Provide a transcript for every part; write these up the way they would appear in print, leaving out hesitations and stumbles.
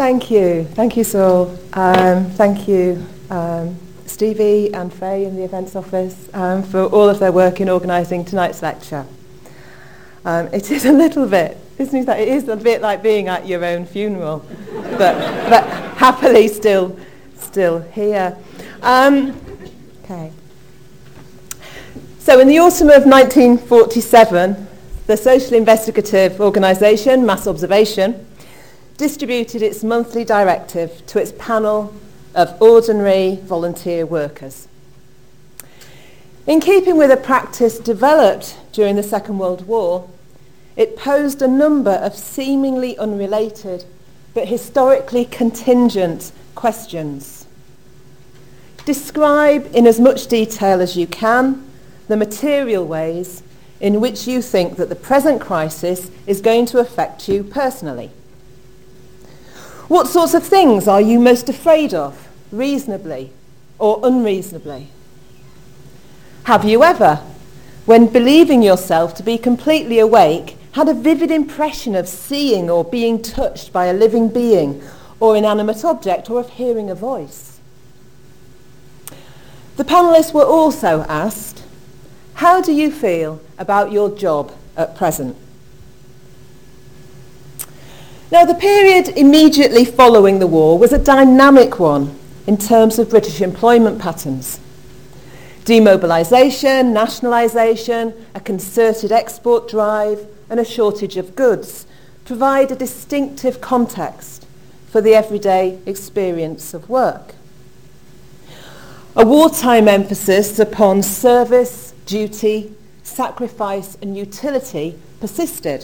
Thank you. Thank you, Saul. Thank you, Stevie and Faye in the events office for all of their work in organising tonight's lecture. It is a little bit, it is a bit like being at your own funeral, but happily still here. Okay. So in the autumn of 1947, the social investigative organisation, Mass Observation, distributed its monthly directive to its panel of ordinary volunteer workers. In keeping with a practice developed during the Second World War, it posed a number of seemingly unrelated but historically contingent questions. Describe in as much detail as you can the material ways in which you think that the present crisis is going to affect you personally. What sorts of things are you most afraid of, reasonably or unreasonably? Have you ever, when believing yourself to be completely awake, had a vivid impression of seeing or being touched by a living being or inanimate object, or of hearing a voice? The panellists were also asked, how do you feel about your job at present? Now, the period immediately following the war was a dynamic one in terms of British employment patterns. Demobilisation, nationalisation, a concerted export drive, and a shortage of goods provide a distinctive context for the everyday experience of work. A wartime emphasis upon service, duty, sacrifice, and utility persisted,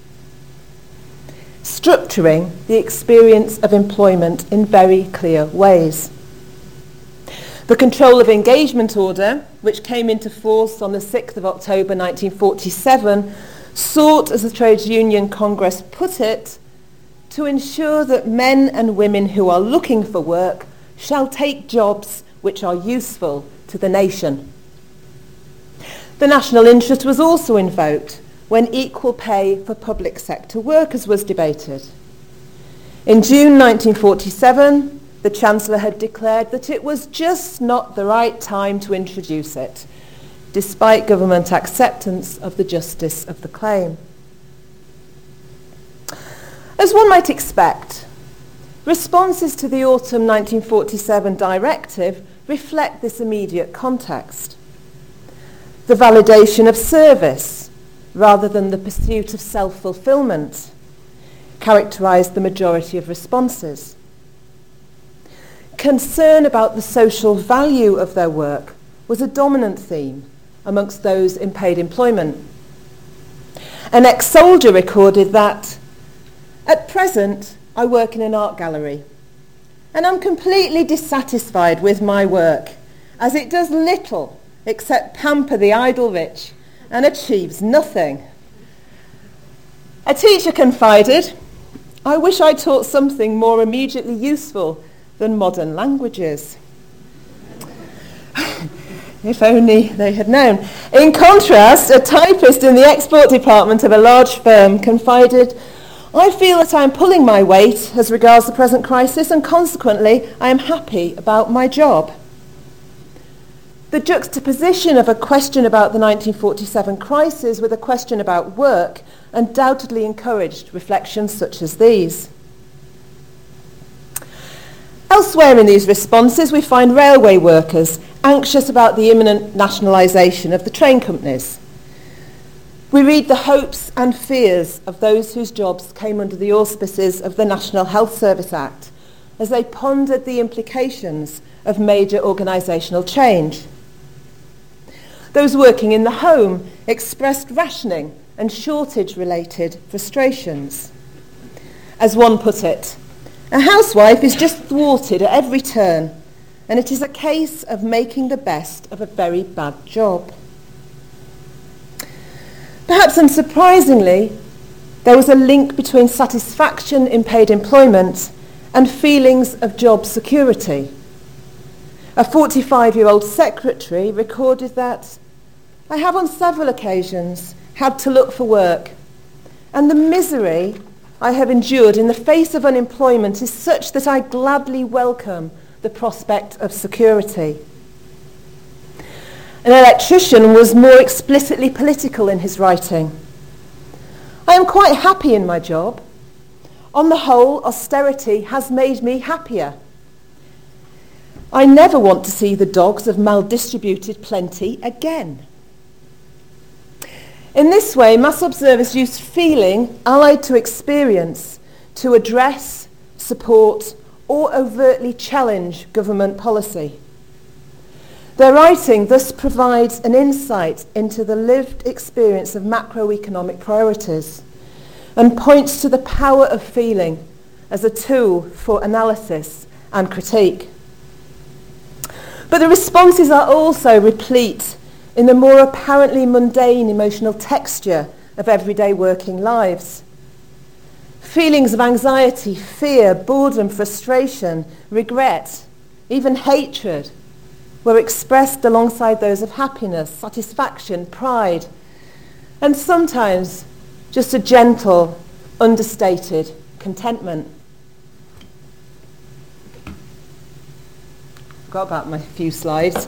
structuring the experience of employment in very clear ways. The Control of Engagement Order, which came into force on the 6th of October 1947, sought, as the Trades Union Congress put it, to ensure that men and women who are looking for work shall take jobs which are useful to the nation. The national interest was also invoked when equal pay for public sector workers was debated. In June 1947, the Chancellor had declared that it was just not the right time to introduce it, despite government acceptance of the justice of the claim. As one might expect, responses to the autumn 1947 directive reflect this immediate context. The validation of service, rather than the pursuit of self-fulfillment, characterised the majority of responses. Concern about the social value of their work was a dominant theme amongst those in paid employment. An ex-soldier recorded that, "At present, I work in an art gallery, and I'm completely dissatisfied with my work, as it does little except pamper the idle rich and achieves nothing." A teacher confided, "I wish I taught something more immediately useful than modern languages." If only they had known. In contrast, a typist in the export department of a large firm confided, "I feel that I am pulling my weight as regards the present crisis, and consequently I am happy about my job." The juxtaposition of a question about the 1947 crisis with a question about work undoubtedly encouraged reflections such as these. Elsewhere in these responses, we find railway workers anxious about the imminent nationalisation of the train companies. We read the hopes and fears of those whose jobs came under the auspices of the National Health Service Act as they pondered the implications of major organisational change. Those working in the home expressed rationing and shortage-related frustrations. As one put it, "A housewife is just thwarted at every turn, and it is a case of making the best of a very bad job." Perhaps unsurprisingly, there was a link between satisfaction in paid employment and feelings of job security. A 45-year-old secretary recorded that, "I have on several occasions had to look for work, and the misery I have endured in the face of unemployment is such that I gladly welcome the prospect of security. An electrician was more explicitly political in his writing. I am quite happy in my job. On the whole, austerity has made me happier. I never want to see the dogs of maldistributed plenty again. In this way, mass observers use feeling allied to experience to address, support, or overtly challenge government policy. Their writing thus provides an insight into the lived experience of macroeconomic priorities and points to the power of feeling as a tool for analysis and critique. But the responses are also replete in the more apparently mundane emotional texture of everyday working lives. Feelings of anxiety, fear, boredom, frustration, regret, even hatred were expressed alongside those of happiness, satisfaction, pride, and sometimes just a gentle, understated contentment. Forgot about my few slides.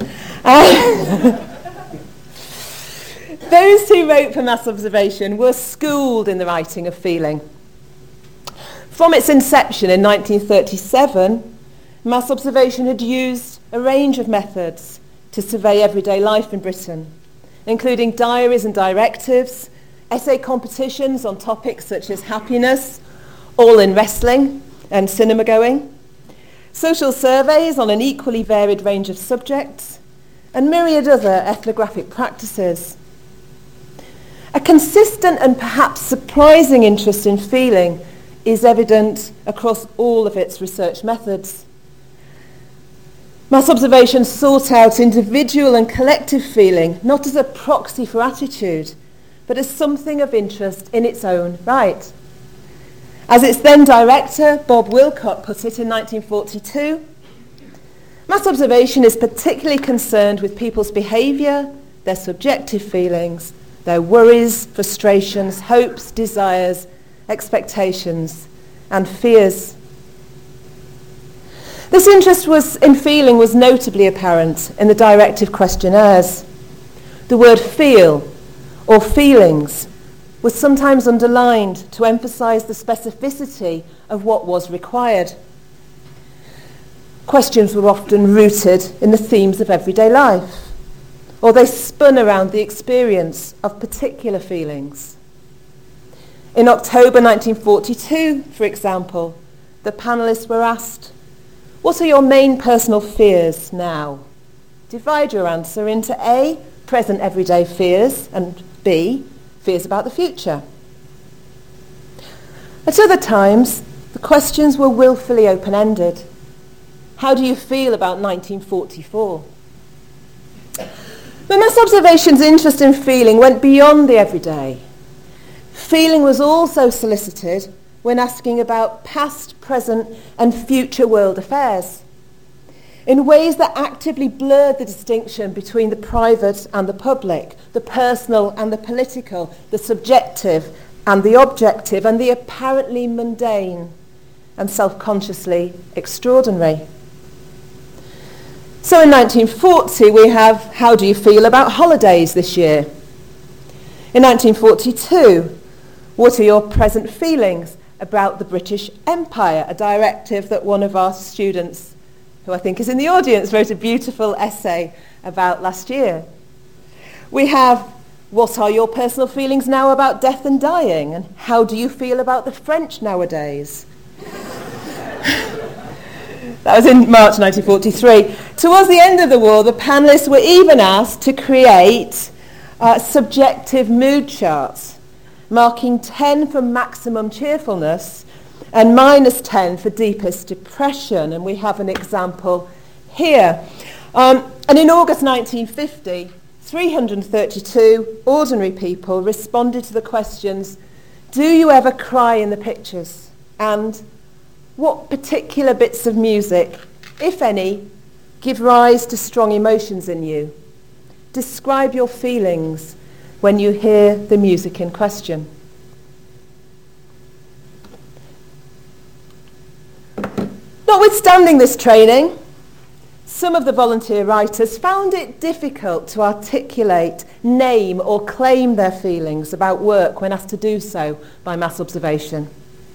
Those who wrote for mass observation were schooled in the writing of feeling. From its inception in 1937, mass observation had used a range of methods to survey everyday life in Britain, including diaries and directives, essay competitions on topics such as happiness, all in wrestling and cinema going, social surveys on an equally varied range of subjects, and myriad other ethnographic practices. A consistent and perhaps surprising interest in feeling is evident across all of its research methods. Mass observation sought out individual and collective feeling, not as a proxy for attitude, but as something of interest in its own right. As its then director, Bob Wilcott, put it in 1942, mass observation is particularly concerned with people's behaviour, their subjective feelings, their worries, frustrations, hopes, desires, expectations, and fears. This interest in feeling was notably apparent in the directive questionnaires. The word feel or feelings was sometimes underlined to emphasise the specificity of what was required. Questions were often rooted in the themes of everyday life, or they spun around the experience of particular feelings. In October 1942, for example, the panellists were asked, "What are your main personal fears now?" Divide your answer into A, present everyday fears, and B, fears about the future. At other times, the questions were willfully open-ended. How do you feel about 1944? But mass observation's interest in feeling went beyond the everyday. Feeling was also solicited when asking about past, present, and future world affairs, in ways that actively blurred the distinction between the private and the public, the personal and the political, the subjective and the objective, and the apparently mundane and self-consciously extraordinary. So in 1940 we have, how do you feel about holidays this year? In 1942, what are your present feelings about the British Empire? A directive that one of our students, who I think is in the audience, wrote a beautiful essay about last year. We have, what are your personal feelings now about death and dying? And how do you feel about the French nowadays? That was in March 1943. Towards the end of the war, the panellists were even asked to create subjective mood charts, marking 10 for maximum cheerfulness and -10 for deepest depression. And we have an example here. And in August 1950, 332 ordinary people responded to the questions, do you ever cry in the pictures? And what particular bits of music, if any, give rise to strong emotions in you? Describe your feelings when you hear the music in question. Notwithstanding this training, some of the volunteer writers found it difficult to articulate, name or claim their feelings about work when asked to do so by mass observation.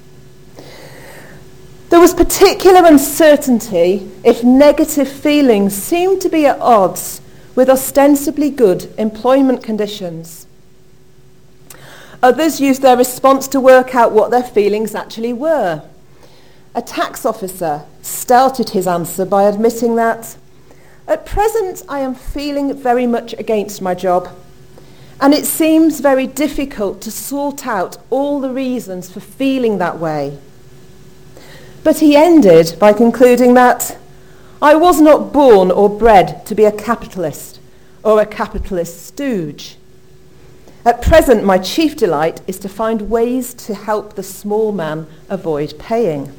There was particular uncertainty if negative feelings seemed to be at odds with ostensibly good employment conditions. Others used their response to work out what their feelings actually were. A tax officer started his answer by admitting that, "At present I am feeling very much against my job, and it seems very difficult to sort out all the reasons for feeling that way." But he ended by concluding that, "I was not born or bred to be a capitalist or a capitalist stooge. At present my chief delight is to find ways to help the small man avoid paying."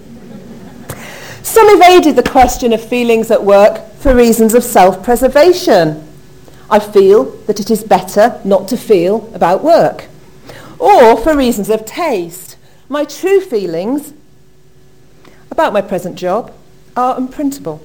Some evaded the question of feelings at work for reasons of self-preservation. I feel that it is better not to feel about work. Or for reasons of taste. My true feelings about my present job are unprintable.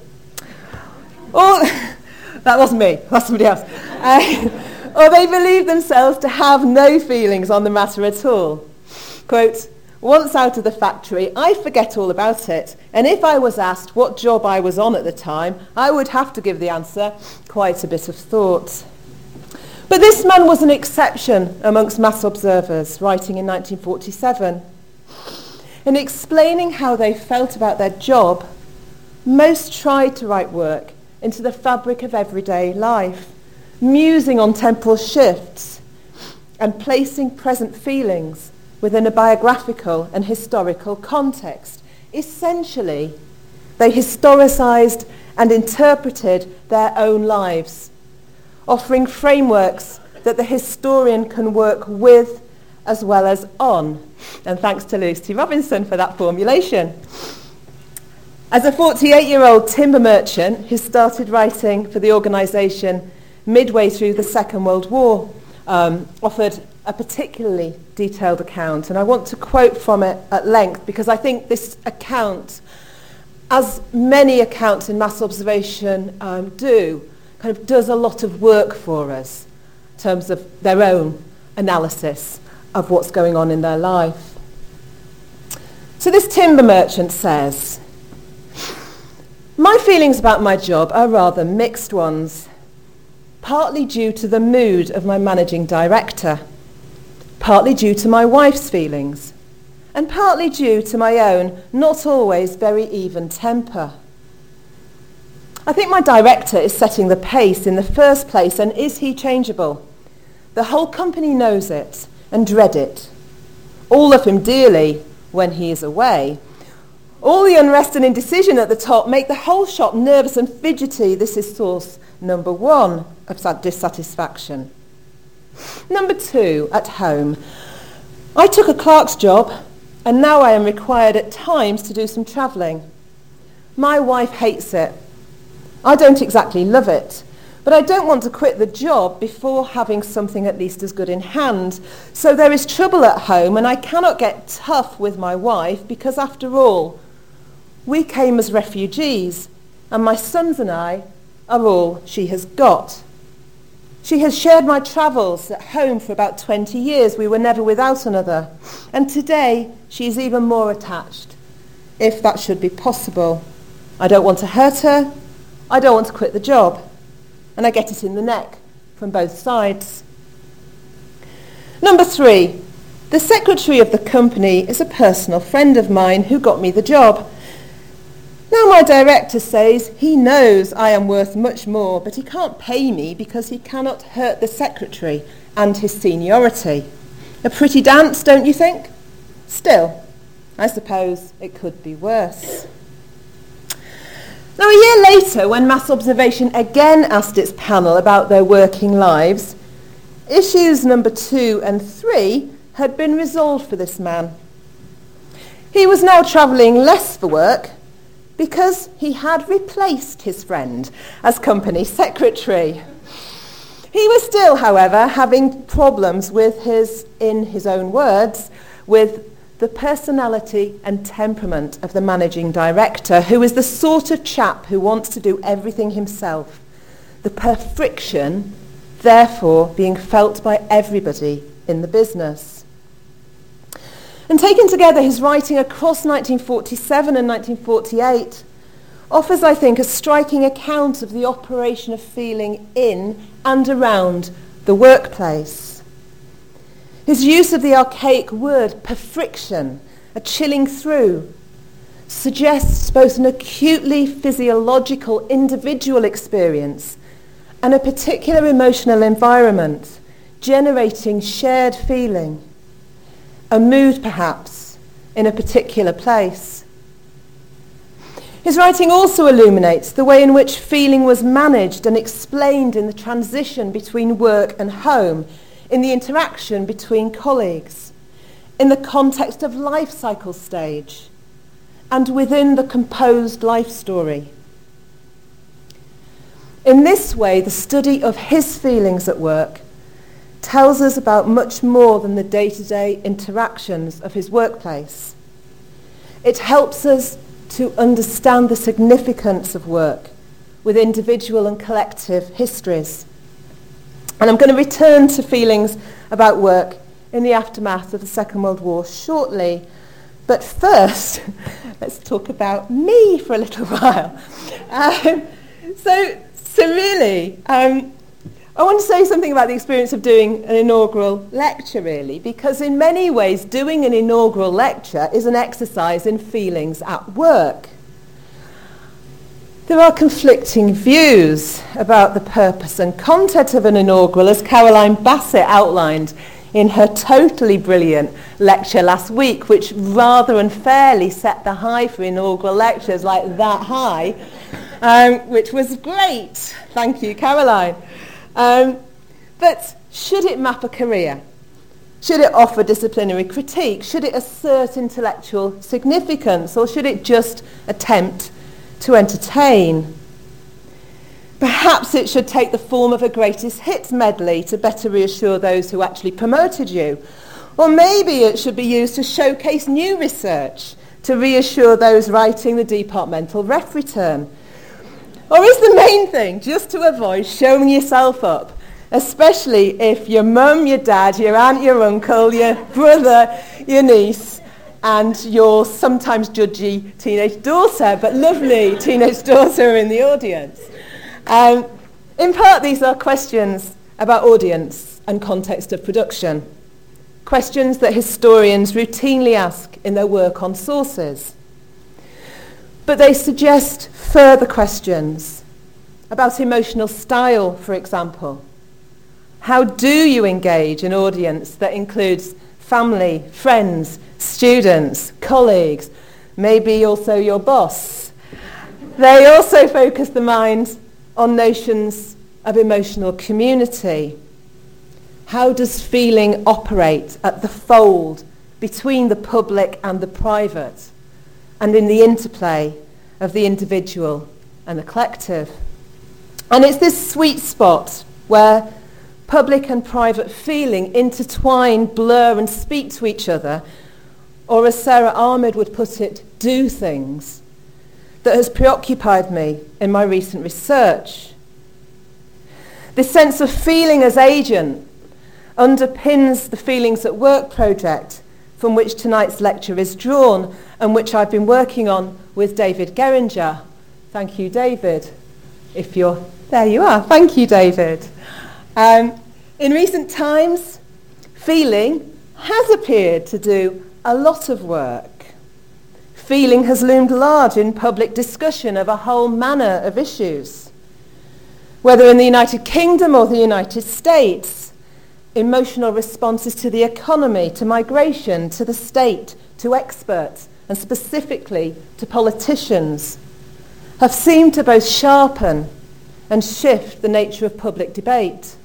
Or, that wasn't me, that's somebody else. Or they believe themselves to have no feelings on the matter at all. Quote, "Once out of the factory, I forget all about it, and if I was asked what job I was on at the time, I would have to give the answer quite a bit of thought." But this man was an exception amongst mass observers, writing in 1947. In explaining how they felt about their job, most tried to write work into the fabric of everyday life, musing on temporal shifts and placing present feelings within a biographical and historical context. Essentially, they historicized and interpreted their own lives, offering frameworks that the historian can work with as well as on. And thanks to Lucy Robinson for that formulation. As a 48-year-old timber merchant who started writing for the organisation midway through the Second World War, offered a particularly detailed account, and I want to quote from it at length because I think this account, as many accounts in mass observation do, kind of does a lot of work for us in terms of their own analysis of what's going on in their life. So this timber merchant says, "My feelings about my job are rather mixed ones, partly due to the mood of my managing director, partly due to my wife's feelings, and partly due to my own not always very even temper. I think my director is setting the pace in the first place, and is he changeable? The whole company knows it and dread it. All of him dearly when he is away. All the unrest and indecision at the top make the whole shop nervous and fidgety. This is source number one of dissatisfaction. Number two, at home. I took a clerk's job, and now I am required at times to do some travelling. My wife hates it. I don't exactly love it, but I don't want to quit the job before having something at least as good in hand. So there is trouble at home, and I cannot get tough with my wife because, after all, we came as refugees, and my sons and I are all she has got. She has shared my travels at home for about 20 years. We were never without another. And today, she is even more attached, if that should be possible. I don't want to hurt her. I don't want to quit the job. And I get it in the neck from both sides. Number three, the secretary of the company is a personal friend of mine who got me the job. Now my director says he knows I am worth much more, but he can't pay me because he cannot hurt the secretary and his seniority. A pretty dance, don't you think? Still, I suppose it could be worse. Now, a year later, when mass observation again asked its panel about their working lives, issues number 2 and 3 had been resolved for this man. He was now travelling less for work because he had replaced his friend as company secretary. He was still, however, having problems with in his own words, with the personality and temperament of the managing director, who is the sort of chap who wants to do everything himself. The friction, therefore, being felt by everybody in the business. And taken together, his writing across 1947 and 1948 offers, I think, a striking account of the operation of feeling in and around the workplace. His use of the archaic word perfriction, a chilling through, suggests both an acutely physiological individual experience and a particular emotional environment, generating shared feeling, a mood perhaps, in a particular place. His writing also illuminates the way in which feeling was managed and explained in the transition between work and home, in the interaction between colleagues, in the context of life cycle stage, and within the composed life story. In this way, the study of his feelings at work tells us about much more than the day-to-day interactions of his workplace. It helps us to understand the significance of work with individual and collective histories. And I'm going to return to feelings about work in the aftermath of the Second World War shortly. But first, let's talk about me for a little while. So really, I want to say something about the experience of doing an inaugural lecture, really, because in many ways, doing an inaugural lecture is an exercise in feelings at work. There are conflicting views about the purpose and content of an inaugural, as Caroline Bassett outlined in her totally brilliant lecture last week, which rather unfairly set the high for inaugural lectures like that high, which was great. Thank you, Caroline. But should it map a career? Should it offer disciplinary critique? Should it assert intellectual significance? Or should it just attempt to entertain? Perhaps it should take the form of a greatest hits medley to better reassure those who actually promoted you. Or maybe it should be used to showcase new research to reassure those writing the departmental ref return. Or is the main thing just to avoid showing yourself up, especially if your mum, your dad, your aunt, your uncle, your brother, your niece, and your sometimes judgy teenage daughter, but lovely teenage daughter are in the audience? In part, these are questions about audience and context of production, questions that historians routinely ask in their work on sources. But they suggest further questions about emotional style, for example. How do you engage an audience that includes family, friends, students, colleagues, maybe also your boss? They also focus the mind on notions of emotional community. How does feeling operate at the fold between the public and the private, and in the interplay of the individual and the collective? And it's this sweet spot where public and private feeling intertwine, blur and speak to each other, or as Sarah Ahmed would put it, do things, that has preoccupied me in my recent research. This sense of feeling as agent underpins the Feelings at Work project from which tonight's lecture is drawn, and which I've been working on with David Geringer. Thank you, David. If you're... There you are. Thank you, David. In recent times, feeling has appeared to do a lot of work. Feeling has loomed large in public discussion of a whole manner of issues. Whether in the United Kingdom or the United States, emotional responses to the economy, to migration, to the state, to experts, and specifically to politicians, have seemed to both sharpen and shift the nature of public debate.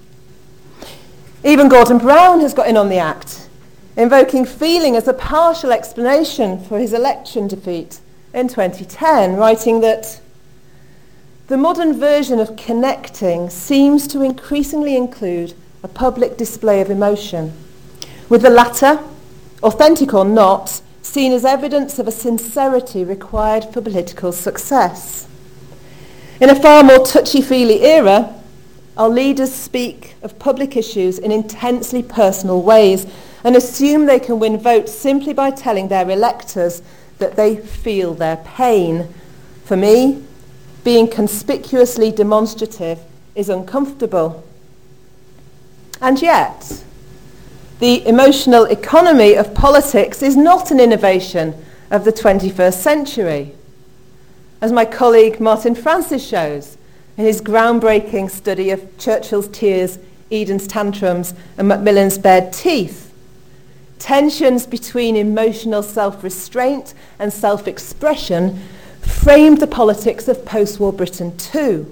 Even Gordon Brown has got in on the act, invoking feeling as a partial explanation for his election defeat in 2010, writing that the modern version of connecting seems to increasingly include a public display of emotion, with the latter, authentic or not, seen as evidence of a sincerity required for political success. In a far more touchy-feely era, our leaders speak of public issues in intensely personal ways and assume they can win votes simply by telling their electors that they feel their pain. For me, being conspicuously demonstrative is uncomfortable. And yet, the emotional economy of politics is not an innovation of the 21st century. As my colleague Martin Francis shows in his groundbreaking study of Churchill's tears, Eden's tantrums, and Macmillan's bared teeth, tensions between emotional self-restraint and self-expression framed the politics of post-war Britain too.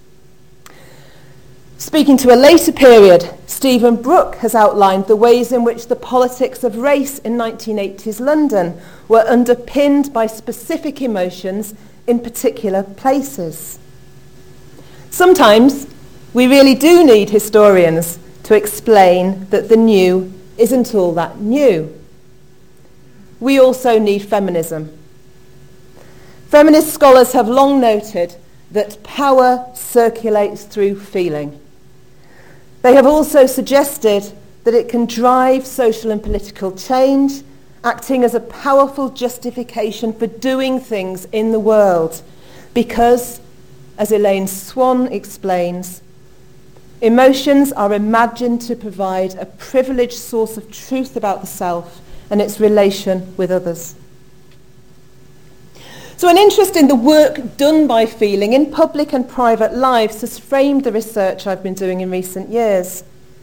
Speaking to a later period, Stephen Brooke has outlined the ways in which the politics of race in 1980s London were underpinned by specific emotions in particular places. Sometimes we really do need historians to explain that the new isn't all that new. We also need feminism. Feminist scholars have long noted that power circulates through feeling. They have also suggested that it can drive social and political change, acting as a powerful justification for doing things in the world, because, as Elaine Swan explains, emotions are imagined to provide a privileged source of truth about the self and its relation with others. So an interest in the work done by feeling in public and private lives has framed the research I've been doing in recent years.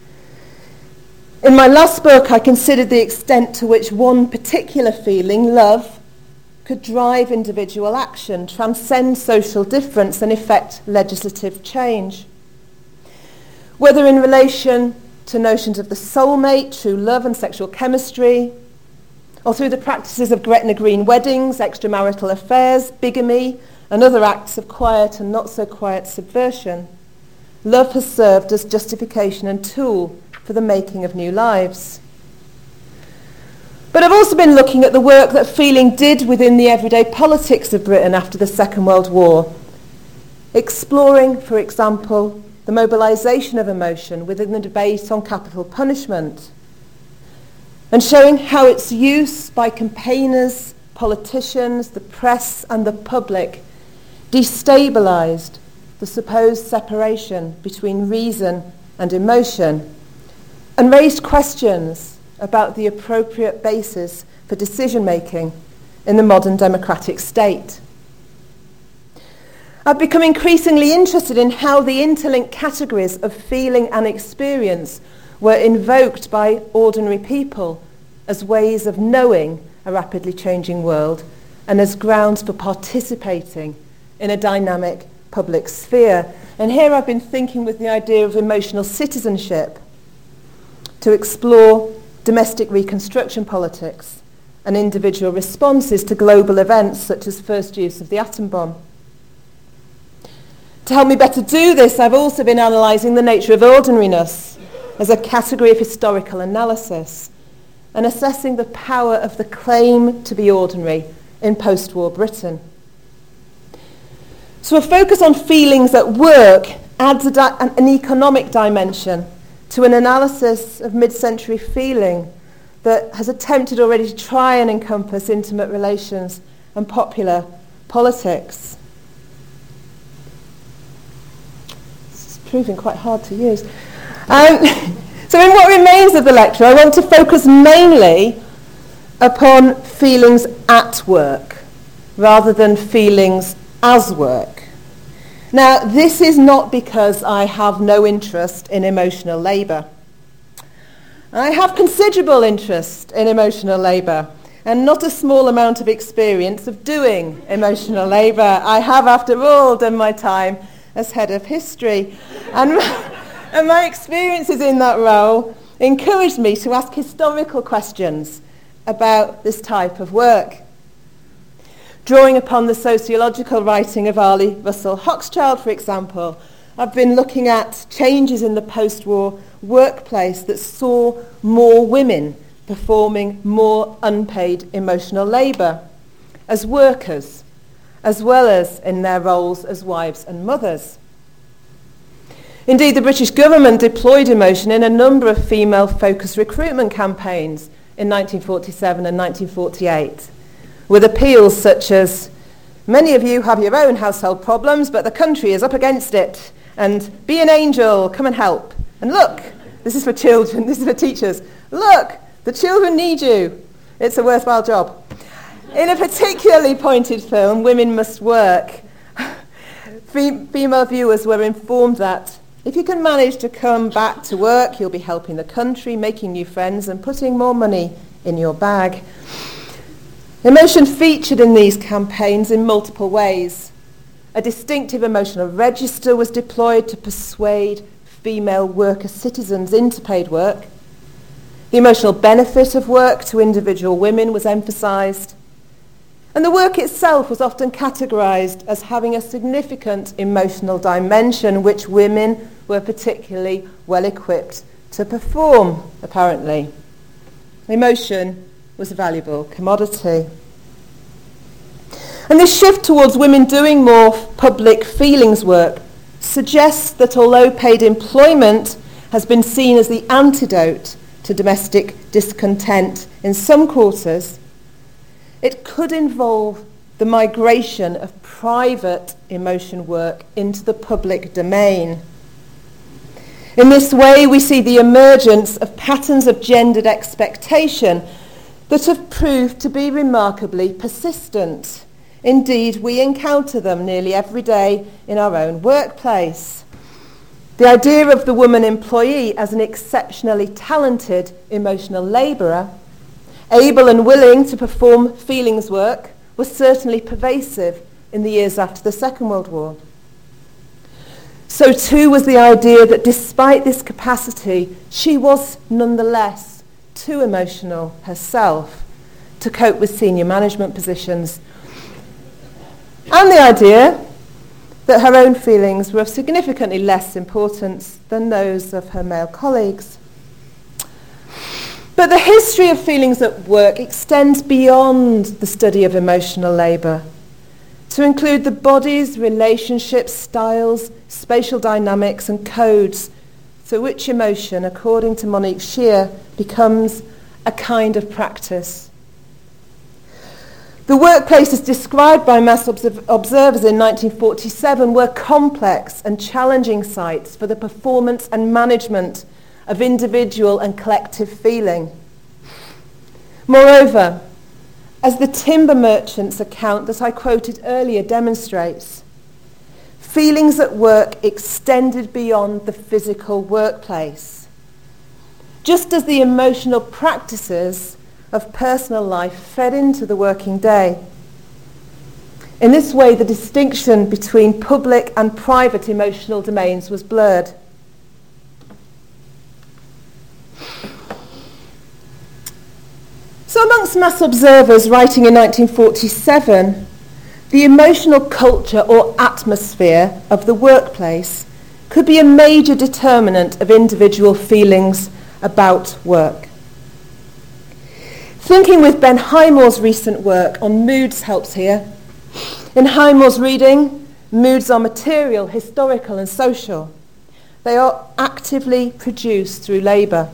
In my last book, I considered the extent to which one particular feeling, love, could drive individual action, transcend social difference, and effect legislative change. Whether in relation to notions of the soulmate, true love and sexual chemistry, or through the practices of Gretna Green weddings, extramarital affairs, bigamy, and other acts of quiet and not so quiet subversion, love has served as justification and tool for the making of new lives. But I've also been looking at the work that feeling did within the everyday politics of Britain after the Second World War, exploring, for example, the mobilisation of emotion within the debate on capital punishment, and showing how its use by campaigners, politicians, the press and the public destabilised the supposed separation between reason and emotion and raised questions about the appropriate basis for decision-making in the modern democratic state. I've become increasingly interested in how the interlinked categories of feeling and experience were invoked by ordinary people as ways of knowing a rapidly changing world and as grounds for participating in a dynamic public sphere. And here I've been thinking with the idea of emotional citizenship to explore domestic reconstruction politics and individual responses to global events such as first use of the atom bomb. To help me better do this, I've also been analysing the nature of ordinariness as a category of historical analysis and assessing the power of the claim to be ordinary in post-war Britain. So a focus on feelings at work adds an economic dimension to an analysis of mid-century feeling that has attempted already to try and encompass intimate relations and popular politics. It's proving quite hard to use. So in what remains of the lecture, I want to focus mainly upon feelings at work rather than feelings as work. Now, this is not because I have no interest in emotional labour. I have considerable interest in emotional labour and not a small amount of experience of doing emotional labour. I have, after all, done my time as head of history. And my experiences in that role encouraged me to ask historical questions about this type of work. Drawing upon the sociological writing of Ali Russell Hochschild, for example, I've been looking at changes in the post-war workplace that saw more women performing more unpaid emotional labour as workers, as well as in their roles as wives and mothers. Indeed, the British government deployed emotion in a number of female-focused recruitment campaigns in 1947 and 1948, with appeals such as, "Many of you have your own household problems, but the country is up against it," and "Be an angel, come and help." And look, this is for children, this is for teachers. "Look, the children need you. It's a worthwhile job." In a particularly pointed film, Women Must Work, female viewers were informed that if you can manage to come back to work, you'll be helping the country, making new friends and putting more money in your bag. Emotion featured in these campaigns in multiple ways. A distinctive emotional register was deployed to persuade female worker citizens into paid work. The emotional benefit of work to individual women was emphasised. And the work itself was often categorised as having a significant emotional dimension which women were particularly well equipped to perform, apparently. Emotion was a valuable commodity. And this shift towards women doing more public feelings work suggests that although paid employment has been seen as the antidote to domestic discontent in some quarters, it could involve the migration of private emotion work into the public domain. In this way, we see the emergence of patterns of gendered expectation that have proved to be remarkably persistent. Indeed, we encounter them nearly every day in our own workplace. The idea of the woman employee as an exceptionally talented emotional labourer, able and willing to perform feelings work, was certainly pervasive in the years after the Second World War. So too was the idea that despite this capacity, she was nonetheless too emotional herself to cope with senior management positions. And the idea that her own feelings were of significantly less importance than those of her male colleagues. But the history of feelings at work extends beyond the study of emotional labour to include the body's relationships, styles, spatial dynamics and codes through which emotion, according to Monique Shear, becomes a kind of practice. The workplaces described by mass observers in 1947 were complex and challenging sites for the performance and management of individual and collective feeling. Moreover, as the timber merchant's account that I quoted earlier demonstrates, feelings at work extended beyond the physical workplace, just as the emotional practices of personal life fed into the working day. In this way, the distinction between public and private emotional domains was blurred. So amongst mass observers writing in 1947, the emotional culture or atmosphere of the workplace could be a major determinant of individual feelings about work. Thinking with Ben Highmore's recent work on moods helps here. In Highmore's reading, moods are material, historical and social. They are actively produced through labour.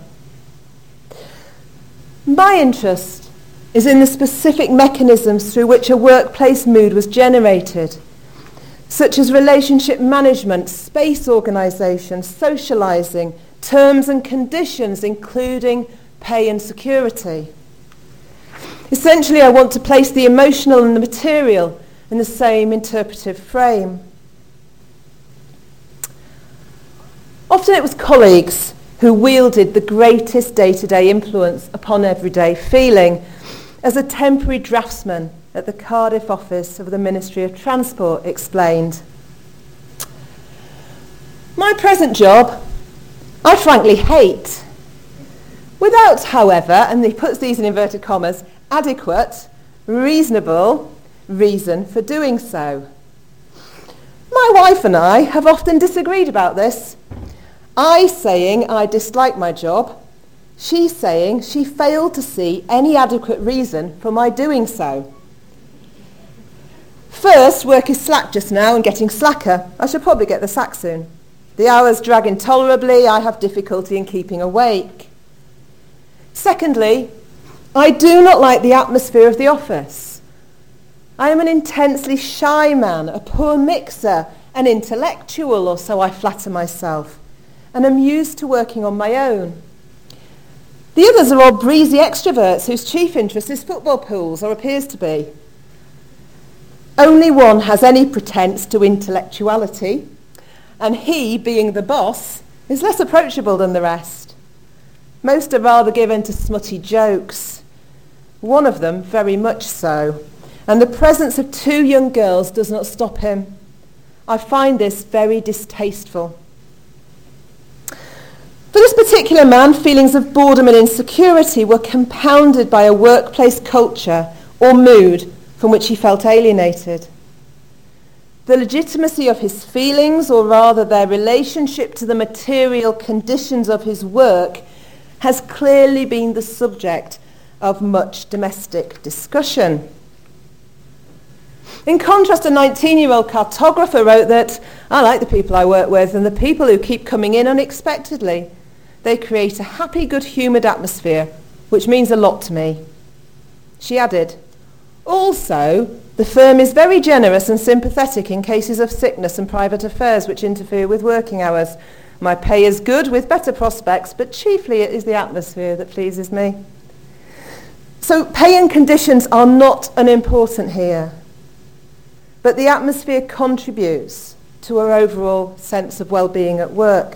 My interest is in the specific mechanisms through which a workplace mood was generated, such as relationship management, space organisation, socialising, terms and conditions, including pay and security. Essentially, I want to place the emotional and the material in the same interpretive frame. Often it was colleagues who wielded the greatest day-to-day influence upon everyday feeling, as a temporary draftsman at the Cardiff office of the Ministry of Transport explained. My present job, I frankly hate, without, however, and he puts these in inverted commas, adequate, reasonable reason for doing so. My wife and I have often disagreed about this, I saying I dislike my job, She's saying she failed to see any adequate reason for my doing so. First, work is slack just now and getting slacker. I shall probably get the sack soon. The hours drag intolerably. I have difficulty in keeping awake. Secondly, I do not like the atmosphere of the office. I am an intensely shy man, a poor mixer, an intellectual, or so I flatter myself, and am used to working on my own. The others are all breezy extroverts whose chief interest is football pools, or appears to be. Only one has any pretense to intellectuality, and he, being the boss, is less approachable than the rest. Most are rather given to smutty jokes. One of them very much so, and the presence of two young girls does not stop him. I find this very distasteful. For this particular man, feelings of boredom and insecurity were compounded by a workplace culture or mood from which he felt alienated. The legitimacy of his feelings, or rather their relationship to the material conditions of his work, has clearly been the subject of much domestic discussion. In contrast, a 19-year-old cartographer wrote that, I like the people I work with and the people who keep coming in unexpectedly. They create a happy, good-humoured atmosphere, which means a lot to me. She added, also, the firm is very generous and sympathetic in cases of sickness and private affairs which interfere with working hours. My pay is good with better prospects, but chiefly it is the atmosphere that pleases me. So pay and conditions are not unimportant here, but the atmosphere contributes to our overall sense of well-being at work.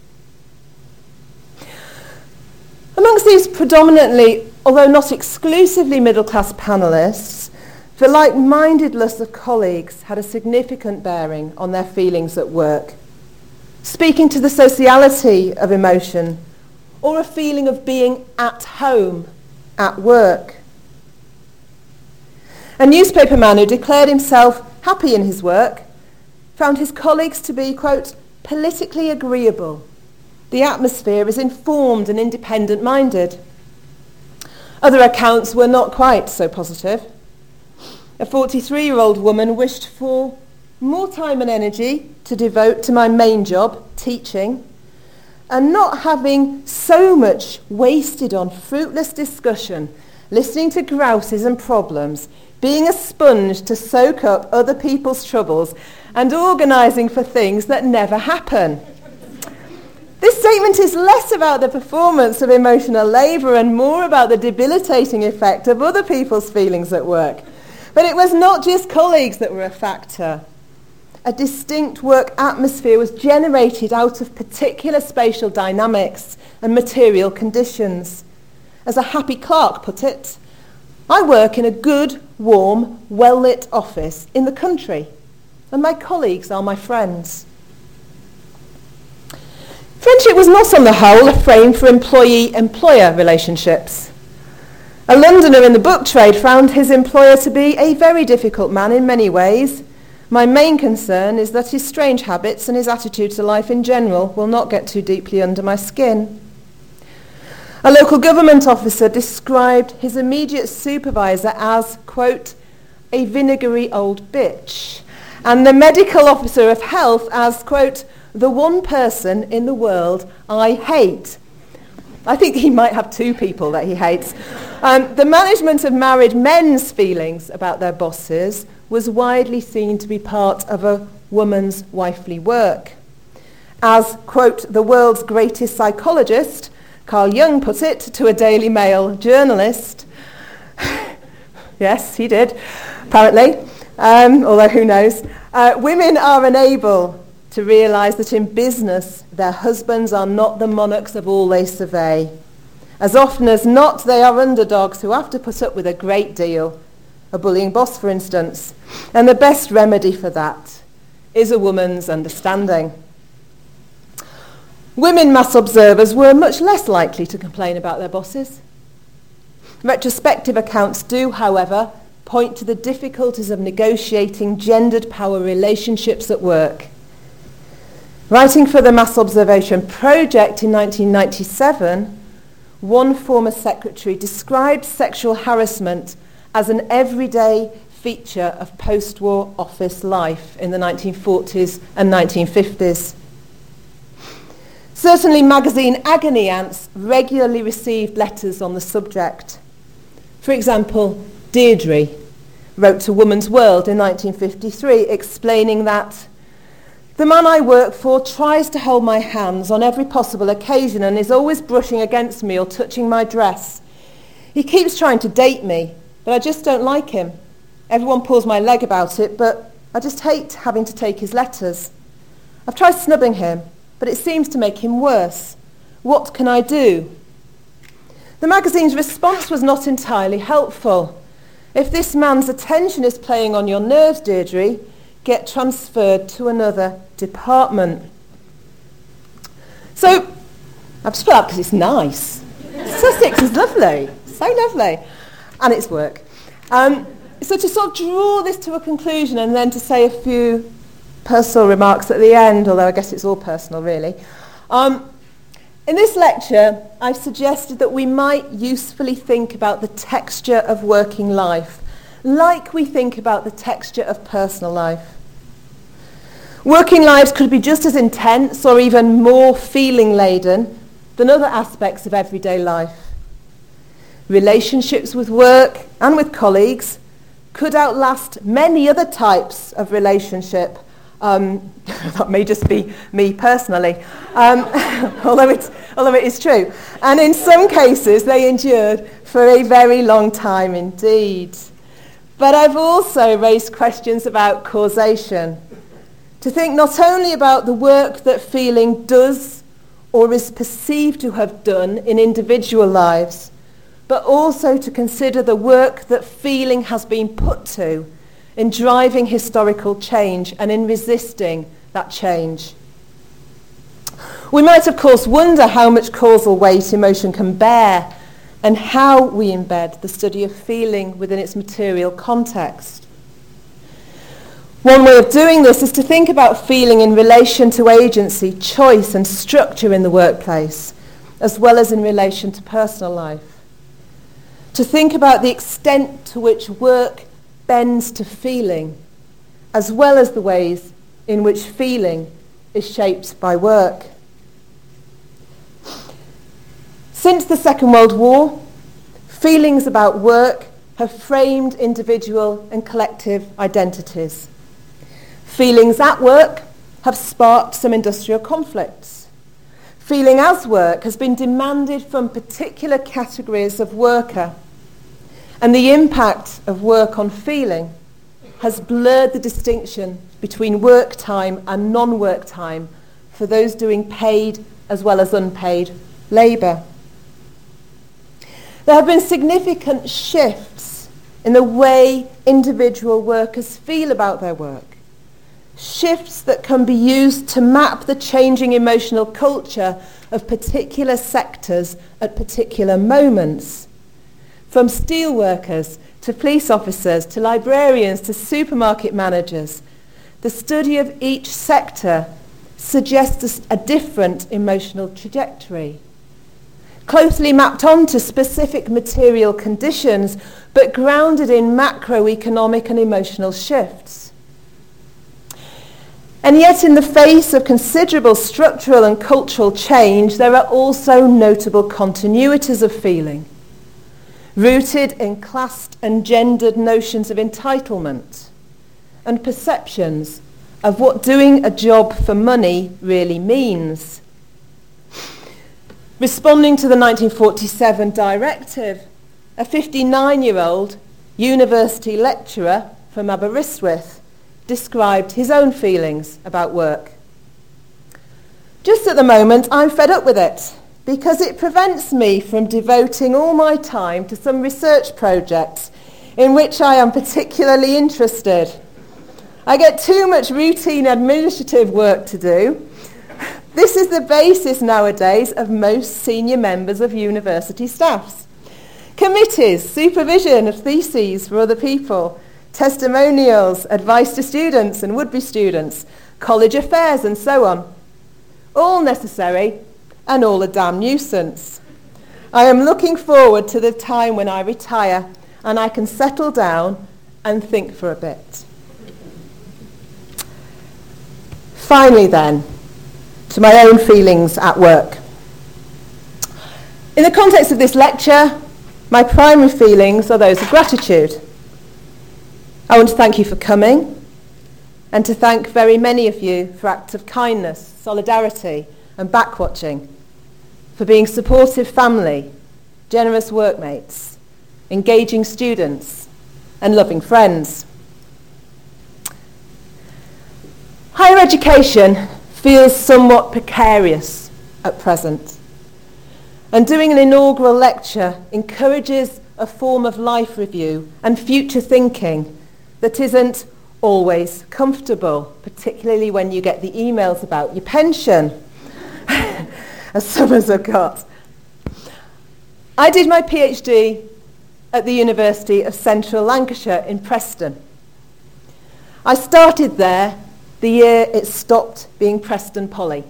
Amongst these predominantly, although not exclusively middle-class panellists, the like-mindedness of colleagues had a significant bearing on their feelings at work, speaking to the sociality of emotion or a feeling of being at home at work. A newspaper man who declared himself happy in his work found his colleagues to be, quote, politically agreeable. The atmosphere is informed and independent-minded. Other accounts were not quite so positive. A 43-year-old woman wished for more time and energy to devote to my main job, teaching, and not having so much wasted on fruitless discussion, listening to grouses and problems, being a sponge to soak up other people's troubles, and organising for things that never happen. This statement is less about the performance of emotional labour and more about the debilitating effect of other people's feelings at work. But it was not just colleagues that were a factor. A distinct work atmosphere was generated out of particular spatial dynamics and material conditions. As a happy clerk put it, I work in a good, warm, well-lit office in the country, and my colleagues are my friends. Friendship was not on the whole a frame for employee-employer relationships. A Londoner in the book trade found his employer to be a very difficult man in many ways. My main concern is that his strange habits and his attitude to life in general will not get too deeply under my skin. A local government officer described his immediate supervisor as, quote, a vinegary old bitch, and the medical officer of health as, quote, the one person in the world I hate. I think he might have two people that he hates. The management of married men's feelings about their bosses was widely seen to be part of a woman's wifely work. As, quote, the world's greatest psychologist, Carl Jung put it to a Daily Mail journalist. Yes, he did, apparently, although who knows. Women are unable to realise that in business their husbands are not the monarchs of all they survey. As often as not, they are underdogs who have to put up with a great deal, a bullying boss, for instance. And the best remedy for that is a woman's understanding. Women mass observers were much less likely to complain about their bosses. Retrospective accounts do, however, point to the difficulties of negotiating gendered power relationships at work. Writing for the Mass Observation Project in 1997, one former secretary described sexual harassment as an everyday feature of post-war office life in the 1940s and 1950s. Certainly, magazine Agony Ants regularly received letters on the subject. For example, Deirdre wrote to Woman's World in 1953 explaining that the man I work for tries to hold my hands on every possible occasion and is always brushing against me or touching my dress. He keeps trying to date me, but I just don't like him. Everyone pulls my leg about it, but I just hate having to take his letters. I've tried snubbing him, but it seems to make him worse. What can I do? The magazine's response was not entirely helpful. If this man's attention is playing on your nerves, Deirdre, get transferred to another department. So, I've just put up because it's nice. Sussex is lovely, so lovely. And it's work. So to sort of draw this to a conclusion and then to say a few personal remarks at the end, although I guess it's all personal really. In this lecture, I've suggested that we might usefully think about the texture of working life, like we think about the texture of personal life. Working lives could be just as intense or even more feeling-laden than other aspects of everyday life. Relationships with work and with colleagues could outlast many other types of relationship. That may just be me personally, although it is true. And in some cases, they endured for a very long time indeed. But I've also raised questions about causation, to think not only about the work that feeling does or is perceived to have done in individual lives, but also to consider the work that feeling has been put to in driving historical change and in resisting that change. We might, of course, wonder how much causal weight emotion can bear and how we embed the study of feeling within its material context. One way of doing this is to think about feeling in relation to agency, choice, and structure in the workplace, as well as in relation to personal life. To think about the extent to which work bends to feeling, as well as the ways in which feeling is shaped by work. Since the Second World War, feelings about work have framed individual and collective identities. Feelings at work have sparked some industrial conflicts. Feeling as work has been demanded from particular categories of worker, and the impact of work on feeling has blurred the distinction between work time and non-work time for those doing paid as well as unpaid labour. There have been significant shifts in the way individual workers feel about their work. Shifts that can be used to map the changing emotional culture of particular sectors at particular moments. From steel workers to police officers to librarians to supermarket managers, the study of each sector suggests a different emotional trajectory, closely mapped onto specific material conditions, but grounded in macroeconomic and emotional shifts. And yet, in the face of considerable structural and cultural change, there are also notable continuities of feeling, rooted in classed and gendered notions of entitlement and perceptions of what doing a job for money really means. Responding to the 1947 directive, a 59-year-old university lecturer from Aberystwyth described his own feelings about work. Just at the moment, I'm fed up with it because it prevents me from devoting all my time to some research projects in which I am particularly interested. I get too much routine administrative work to do. This is the basis nowadays of most senior members of university staffs. Committees, supervision of theses for other people, testimonials, advice to students and would-be students, college affairs and so on. All necessary and all a damn nuisance. I am looking forward to the time when I retire and I can settle down and think for a bit. Finally then, to my own feelings at work. In the context of this lecture, my primary feelings are those of gratitude. I want to thank you for coming and to thank very many of you for acts of kindness, solidarity and backwatching, for being supportive family, generous workmates, engaging students and loving friends. Higher education feels somewhat precarious at present, and doing an inaugural lecture encourages a form of life review and future thinking that isn't always comfortable, particularly when you get the emails about your pension, as some of us have got. I did my PhD at the University of Central Lancashire in Preston. I started there the year it stopped being Preston Poly.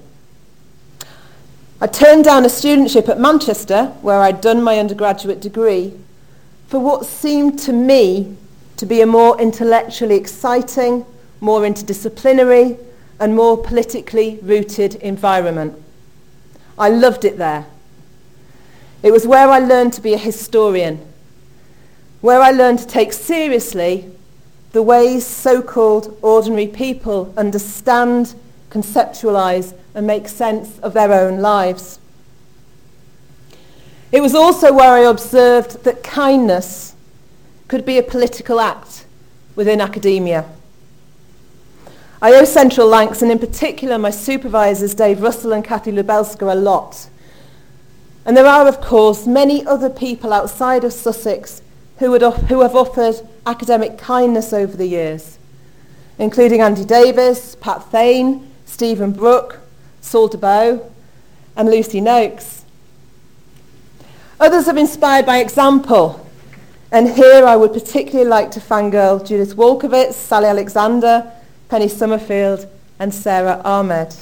I turned down a studentship at Manchester, where I'd done my undergraduate degree, for what seemed to me to be a more intellectually exciting, more interdisciplinary, and more politically rooted environment. I loved it there. It was where I learned to be a historian, where I learned to take seriously the ways so-called ordinary people understand, conceptualise and make sense of their own lives. It was also where I observed that kindness could be a political act within academia. I owe Central Lancs, and in particular my supervisors Dave Russell and Kathy Lubelska, a lot. And there are, of course, many other people outside of Sussex who have offered academic kindness over the years, including Andy Davis, Pat Thane, Stephen Brooke, Saul DeBow, and Lucy Noakes. Others have inspired by example, and here I would particularly like to fangirl Judith Wolkowitz, Sally Alexander, Penny Summerfield, and Sarah Ahmed.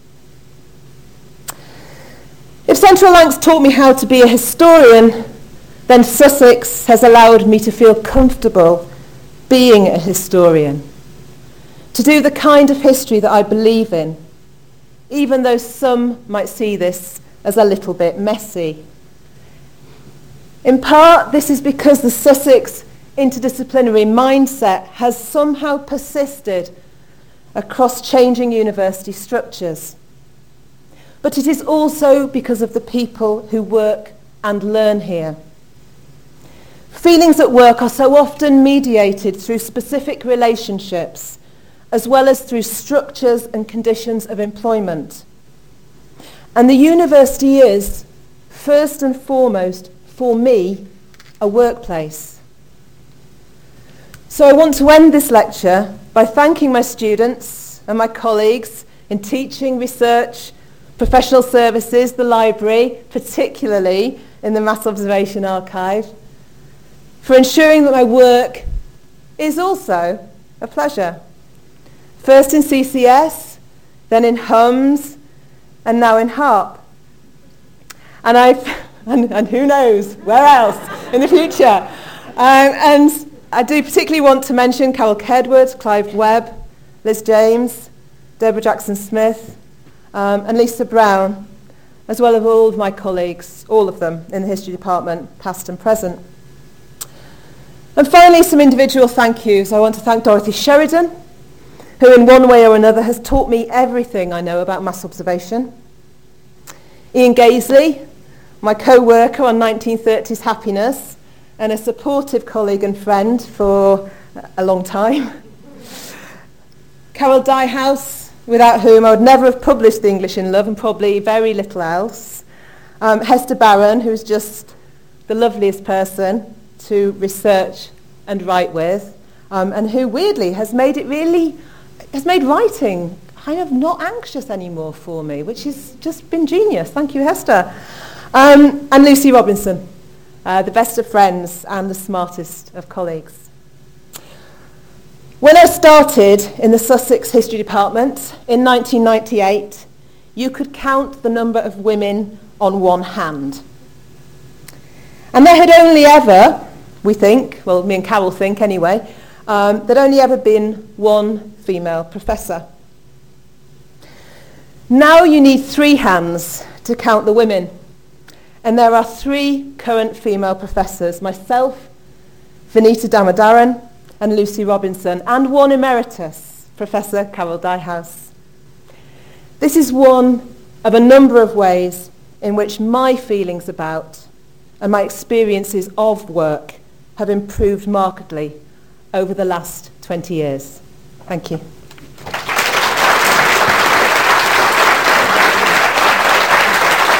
If Central Lancs taught me how to be a historian, then Sussex has allowed me to feel comfortable being a historian, to do the kind of history that I believe in, even though some might see this as a little bit messy. In part, this is because the Sussex interdisciplinary mindset has somehow persisted across changing university structures. But it is also because of the people who work and learn here. Feelings at work are so often mediated through specific relationships, as well as through structures and conditions of employment. And the university is, first and foremost, for me, a workplace. So I want to end this lecture by thanking my students and my colleagues in teaching, research, professional services, the library, particularly in the Mass Observation Archive, for ensuring that my work is also a pleasure. First in CCS, then in HUMS, and now in HARP. And who knows where else in the future. And I do particularly want to mention Carol Kedward, Clive Webb, Liz James, Deborah Jackson-Smith, and Lisa Brown, as well as all of my colleagues, all of them in the history department, past and present. And finally, some individual thank yous. I want to thank Dorothy Sheridan, who in one way or another has taught me everything I know about mass observation. Ian Gaisley, my co-worker on 1930s Happiness, and a supportive colleague and friend for a long time. Carol Dyehouse, without whom I would never have published The English in Love and probably very little else. Hester Barron, who's just the loveliest person to research and write with, and who weirdly has made writing kind of not anxious anymore for me, which has just been genius. Thank you, Hester. And Lucy Robinson, the best of friends and the smartest of colleagues. When I started in the Sussex History Department in 1998, you could count the number of women on one hand. And there had only ever, we think, well, me and Carol think anyway, there'd only ever been one female professor. Now you need 3 hands to count the women. And there are 3 current female professors, myself, Vinita Damodaran, and Lucy Robinson, and 1 emeritus, Professor Carol Dyehouse. This is one of a number of ways in which my feelings about and my experiences of work have improved markedly over the last 20 years. Thank you.